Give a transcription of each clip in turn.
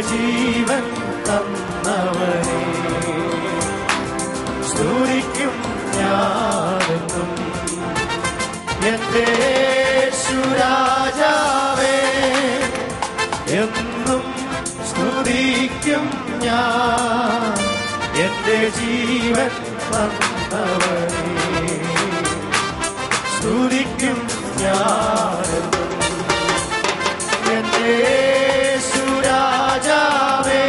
ജീവൻ തന്നവനെ സ്തുതിക്കും ഞാനെന്നും. എന്റെ യേശുരാജാവേ എന്നും സ്തുതിക്കും ഞാൻ. എന്റെ ജീവൻ തന്നവനെ സ്തുതിക്കും ഞാനെന്നും. എന്റെ യേശുരാജാവേ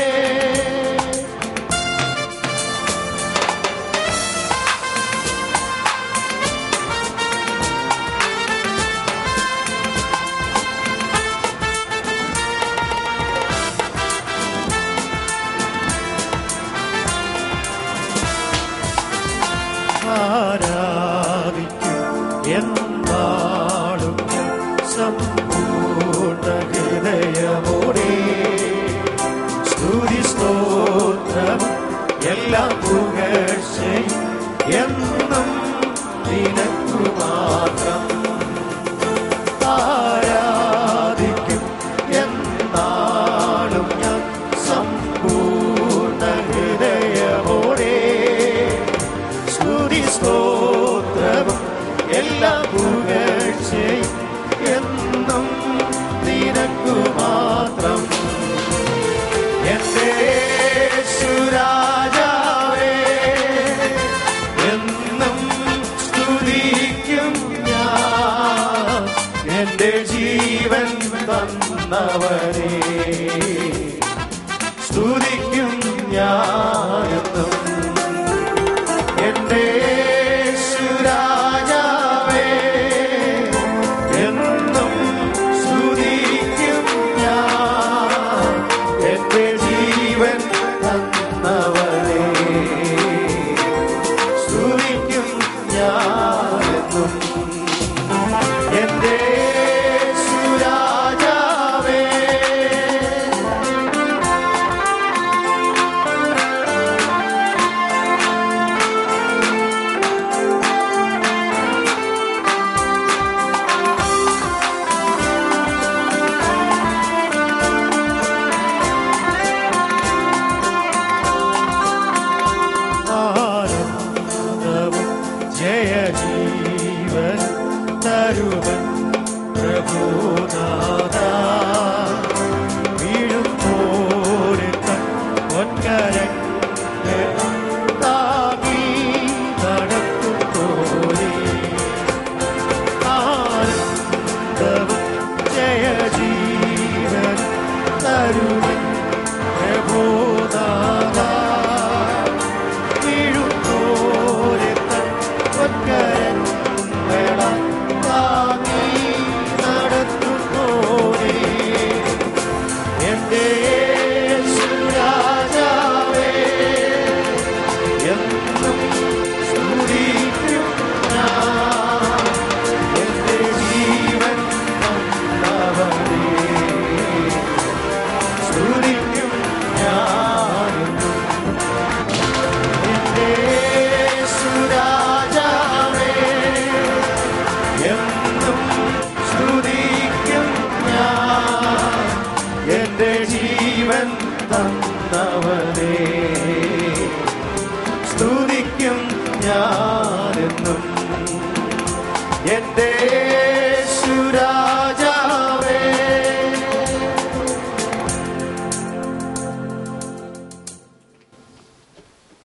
ആരാധിക്കും എന്നാളും സമ്പൂർണ്ണ ഹൃദയമോടെ. സ്തുതി സ്തോത്രം എല്ലാം പുകഴ്ചയും എന്നും നിനക്കു മാത്രം. ആരാധിക്കും എന്നാളും ഞാൻ സമ്പൂർണ്ണ ഹൃദയമോടെ. സ്തുതി സ്തോത്രവും എല്ലാം പുകഴ്ചയും എന്നും നിനക്കു മാത്രം. എന്റെ യേശുരാജാവേ എന്നും സ്തുതിക്കും ഞാൻ. എന്റെ ജീവൻ തന്നവനെ സ്തുതിക്കും ഞാനെന്നും. എന്റെ യേശുരാജാവേ എന്നും സ്തുതിക്കും ഞാൻ. എന്റെ ജീവൻ തന്നവനെ സ്തുതിക്കും ഞാനെന്നും. എന്റെ യേശുരാജാവേ ആനന്ദവും ജയജീവൻ തരുവൻ പ്രഭുനാഥാ. വീഴും പോരെ പൊൻകരങ്ങൾ